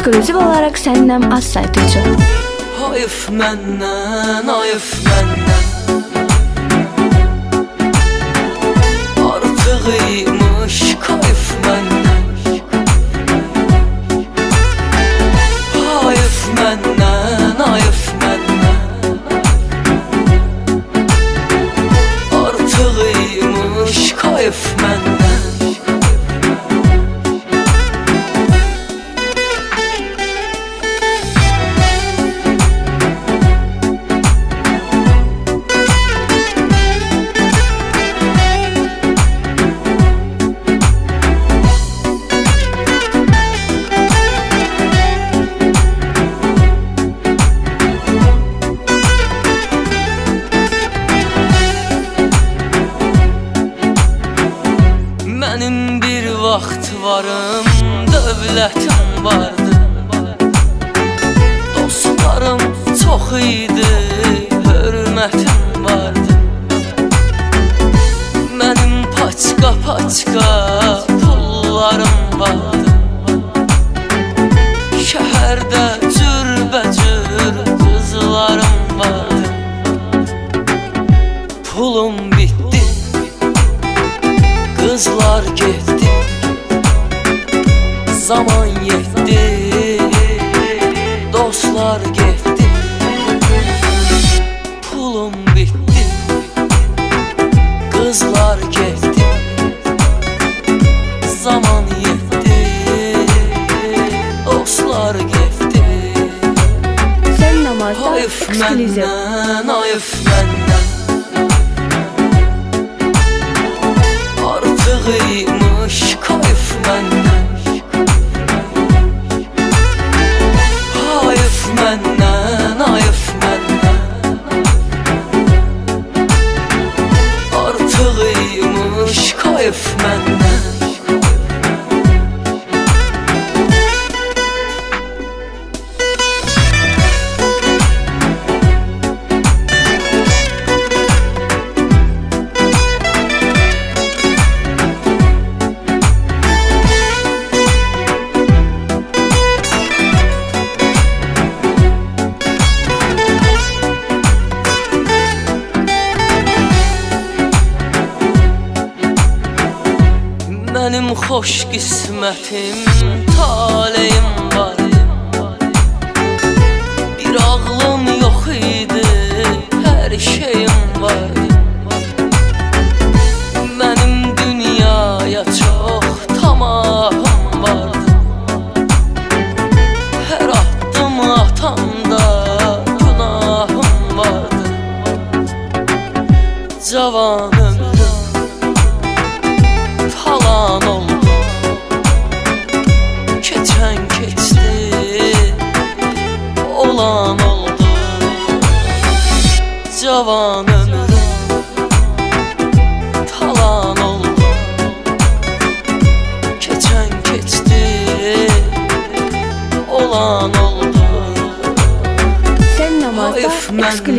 eksklüziv olaraq səndən az saytı üçün. Hayıf məndən, hayıf məndən, artıq imiş kayıf məndən. Hayıf məndən, hayıf məndən, artıq imiş kayıf məndən. Mənim bir vaxt varım, dövlətim vardı, dostlarım çox idi, hörmətim vardı. Mənim paçka pullarım vardı, şəhərdə cürbəcür qızlarım vardı. Pulum bitdi, kızlar getdi, zaman yetdi, dostlar getdi. Pulum bitdi, kızlar getdi, zaman yetdi, dostlar getdi. Sən namazda Hayıf eksklüziv. məndən, hayıf məndən, artıq imiş kayıf məndən. Hayıf məndən, hayıf məndən, artıq imiş kayıf məndən. Mənim xoş qismətim, taleyim vardı, bir ağlım yox idi, hər şeyim vardı. Mənim dünyaya çox tamahım vardı, hər addım atamda günahım vardı. Cavan ömrüm talan oldu, keçən keçdi, olan oldu. Cavan ömrüm talan oldu, keçən keçdi, olan oldu. Sən namazda Hayıf eksklüziv.